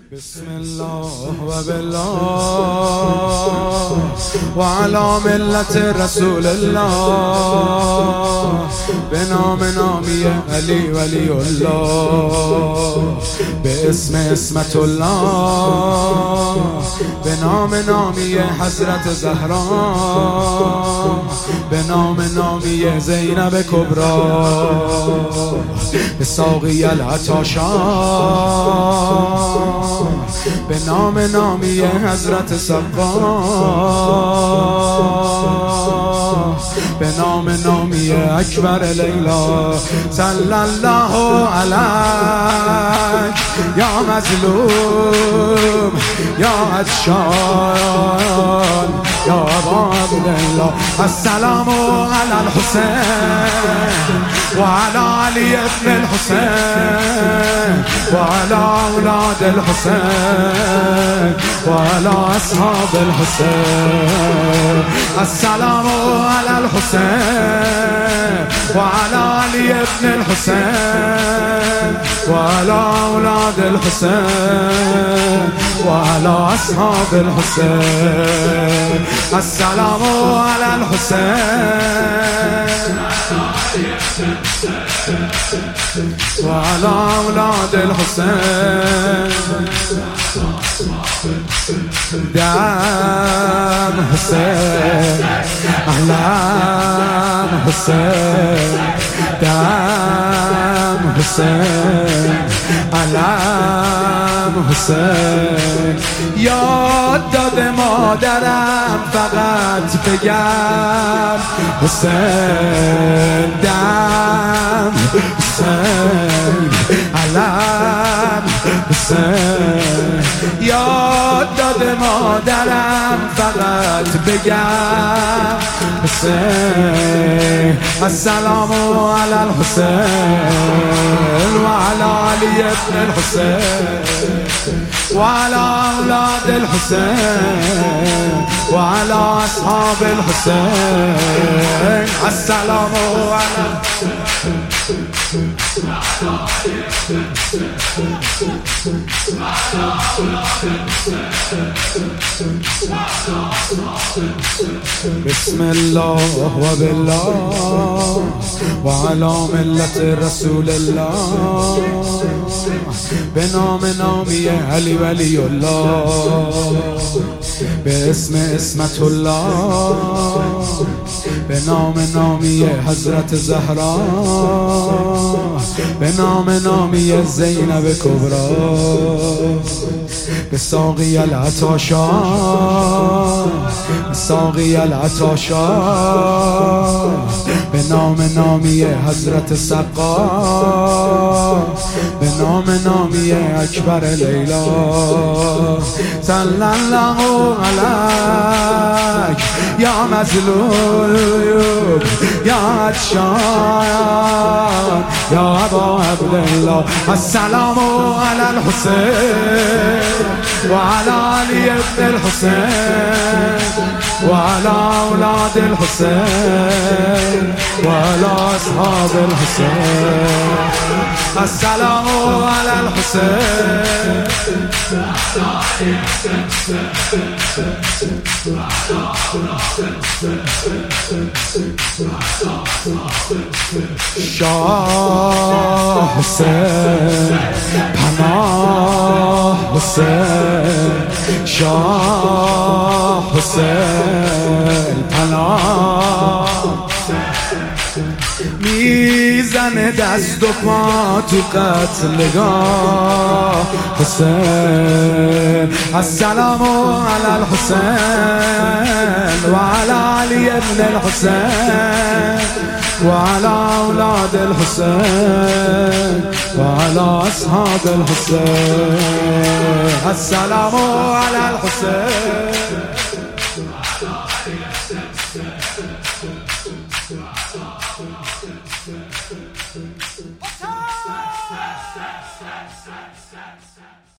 بسم الله و بالله و علی ملت رسول الله، به نام نامی علی ولی الله، به اسم اسمت الله، به نام نامی حضرت زهرا، به نام نامی زینب کبرا، به ساقی العطاشان، به نام نامی حضرت سقا، به نام نامی اکبر لیلا. صلی الله علیک یا مظلوم یا عطشان یا ابا عبدالله. السلام علی الحسین و علی علی ابن الحسین و علی اولاد الحسین و علی اصحاب الحسین. السلام علی الحسین و علی علی ابن الحسین و علی اولاد الحسین و علی اصحاب الحسین. السلام علی الحسین و علی اولاد الحسین. دم حسین اهلا حسین، دم حسین علم حسین. یاد داده مادرم فقط بگم حسین، دم حسین علم حسین. یاد داده مادرم فقط بگم حسین. السلام علی الحسین و علی علی ابن الحسین و علی اولاد الحسین و علی اصحاب الحسین. السلام علی بسم الله و بالله و علی ملت رسول الله، به نام نامی علی ولی الله، به اسم اسمت الله، به نام نامی حضرت زهرا، به نام نامی زینب کبرا، به ساقی العطاشان، به ساقی العطاشان، به نام نامی حضرت سقا، به نام نامی اکبر لیلا. صلی الله علیک یا مظلوم یا عطشان یا ابا عبدالله. السلام علی الحسین و علی علی ابن الحسین و علی اولاد الحسین و علی اصحاب الحسین. السلام علی الحسین شاه حسین پناه حسین، شاه حسین پناه. میزنه دست و پا تو قتلگاه حسین. السلام علی الحسین و علی علی ابن الحسین و علی اولاد الحسین و علی اصحاب الحسین. السلام علی الحسین.